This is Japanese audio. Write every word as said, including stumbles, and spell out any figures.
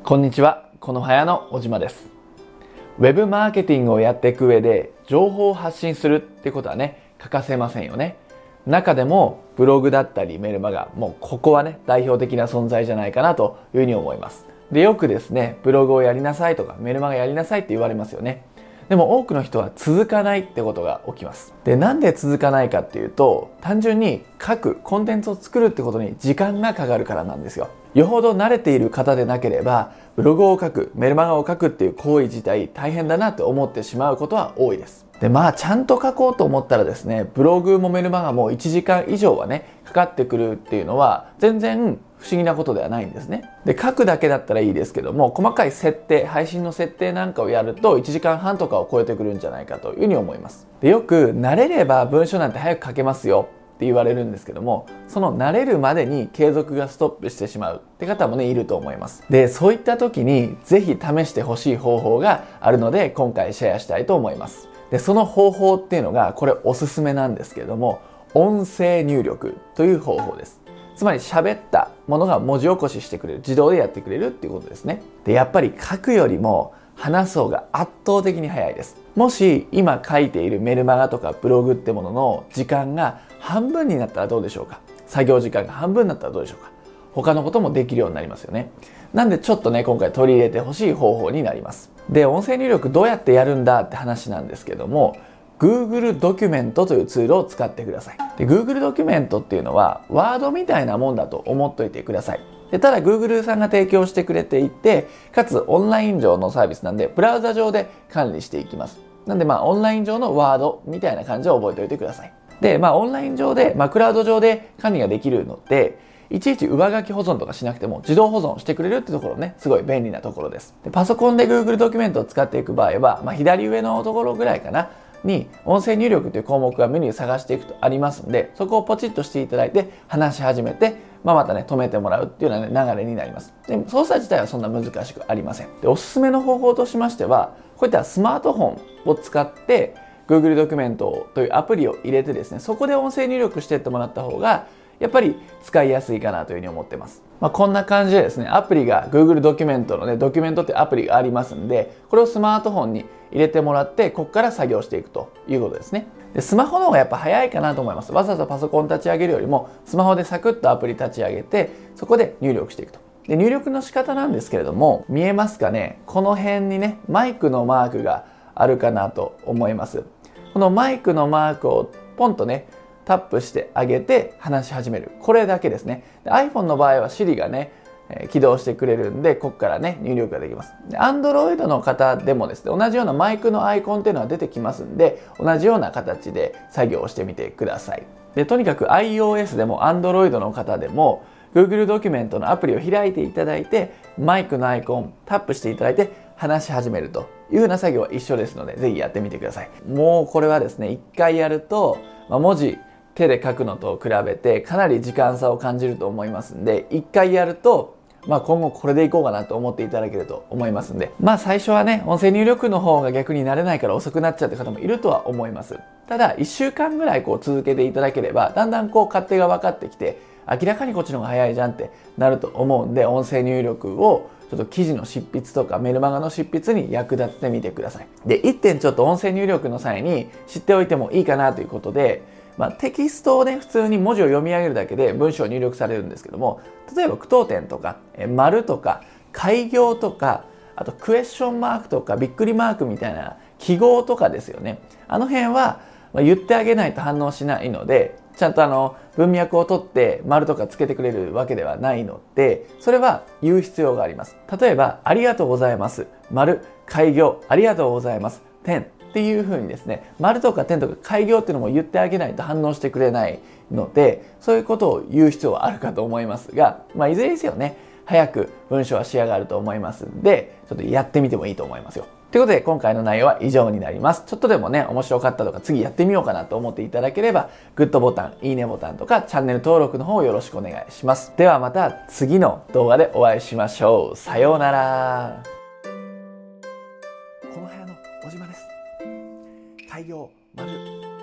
こんにちは、このはやの小島です。ウェブマーケティングをやっていく上で情報を発信するってことはね、欠かせませんよね。中でもブログだったりメルマガ、もうここはね、代表的な存在じゃないかなというふうに思います。で、よくですね、ブログをやりなさいとかメルマガやりなさいって言われますよね。でも多くの人は続かないってことが起きます。で、なんで続かないかっていうと、単純に書く、コンテンツを作るってことに時間がかかるからなんですよ。よほど慣れている方でなければ、ブログを書く、メルマガを書くっていう行為自体大変だなって思ってしまうことは多いです。で、まあちゃんと書こうと思ったらですね、ブログもメルマガもいちじかん以上はね、かかってくるっていうのは全然不思議なことではないんですね。で、書くだけだったらいいですけども、細かい設定、配信の設定なんかをやるといちじかんはんとかを超えてくるんじゃないかというふうに思います。で、よく慣れれば文章なんて早く書けますよって言われるんですけども、その慣れるまでに継続がストップしてしまうって方もね、いると思います。で、そういった時にぜひ試してほしい方法があるので、今回シェアしたいと思います。で、その方法っていうのが、これおすすめなんですけれども、音声入力という方法です。つまり喋ったものが文字起こししてくれる、自動でやってくれるっていうことですね。で、やっぱり書くよりも話す方が圧倒的に早いです。もし今書いているメルマガとかブログってものの時間が半分になったらどうでしょうか。作業時間が半分になったらどうでしょうか。他のこともできるようになりますよね。なんでちょっとね、今回取り入れてほしい方法になります。で、音声入力どうやってやるんだって話なんですけども、Google ドキュメントというツールを使ってください。で、Google ドキュメントっていうのは Word みたいなもんだと思っておいてください。で、ただ Google さんが提供してくれていて、かつオンライン上のサービスなんで、ブラウザ上で管理していきます。なんでまあオンライン上の Word みたいな感じを覚えておいてください。で、まあオンライン上で、まあクラウド上で管理ができるので、いちいち上書き保存とかしなくても自動保存してくれるってところね、すごい便利なところです。で、パソコンで Google ドキュメントを使っていく場合は、まあ左上のところぐらいかな、に音声入力という項目がメニュー探していくとありますんで、そこをポチッとしていただいて話し始めて、まあ、またね止めてもらうっていうような、ね、流れになります。で、操作自体はそんな難しくありません。で、おすすめの方法としましては、こういったスマートフォンを使って Google ドキュメントというアプリを入れてですね、そこで音声入力していってもらった方がやっぱり使いやすいかなというふうに思ってます。まあ、こんな感じでですね、アプリが Google ドキュメントのね、ドキュメントってアプリがありますんで、これをスマートフォンに入れてもらって、ここから作業していくということですね。で、スマホの方がやっぱ早いかなと思います。わざわざパソコン立ち上げるよりも、スマホでサクッとアプリ立ち上げて、そこで入力していくと。で、入力の仕方なんですけれども、見えますかね？この辺にね、マイクのマークがあるかなと思います。このマイクのマークをポンとね、タップしてあげて話し始める。これだけですね。で、iPhone の場合は Siri がね、えー、起動してくれるんで、ここからね、入力ができます。で、Android の方でもですね、同じようなマイクのアイコンっていうのが出てきますんで、同じような形で作業をしてみてください。で、とにかく iOS でも Android の方でも、Google ドキュメントのアプリを開いていただいて、マイクのアイコンタップしていただいて、話し始めるというふうな作業は一緒ですので、ぜひやってみてください。もうこれはですね、一回やると、まあ、文字、手で書くのと比べてかなり時間差を感じると思いますんで、一回やると、まあ、今後これでいこうかなと思っていただけると思いますんで、まあ最初はね、音声入力の方が逆に慣れないから遅くなっちゃうって方もいるとは思います。ただいっしゅうかんぐらいこう続けていただければ、だんだんこう勝手が分かってきて、明らかにこっちの方が早いじゃんってなると思うんで、音声入力をちょっと記事の執筆とかメルマガの執筆に役立ててみてください。で、いってんちょっと音声入力の際に知っておいてもいいかなということで、まあ、テキストをね、普通に文字を読み上げるだけで文章を入力されるんですけども、例えば句読点とか、え丸とか、改行とか、あとクエスチョンマークとか、びっくりマークみたいな記号とかですよね。あの辺は、まあ、言ってあげないと反応しないので、ちゃんとあの文脈を取って丸とかつけてくれるわけではないので、それは言う必要があります。例えば、ありがとうございます。丸、改行、ありがとうございます。点。っていう風にですね、丸とか点とか改行っていうのも言ってあげないと反応してくれないので、そういうことを言う必要はあるかと思いますが、まあ、いずれにせよね、早く文章は仕上がると思いますんで、ちょっとやってみてもいいと思いますよ。ということで、今回の内容は以上になります。ちょっとでもね、面白かったとか、次やってみようかなと思っていただければ、グッドボタン、いいねボタンとか、チャンネル登録の方よろしくお願いします。ではまた次の動画でお会いしましょう。さようなら。この部屋の小島です。開業丸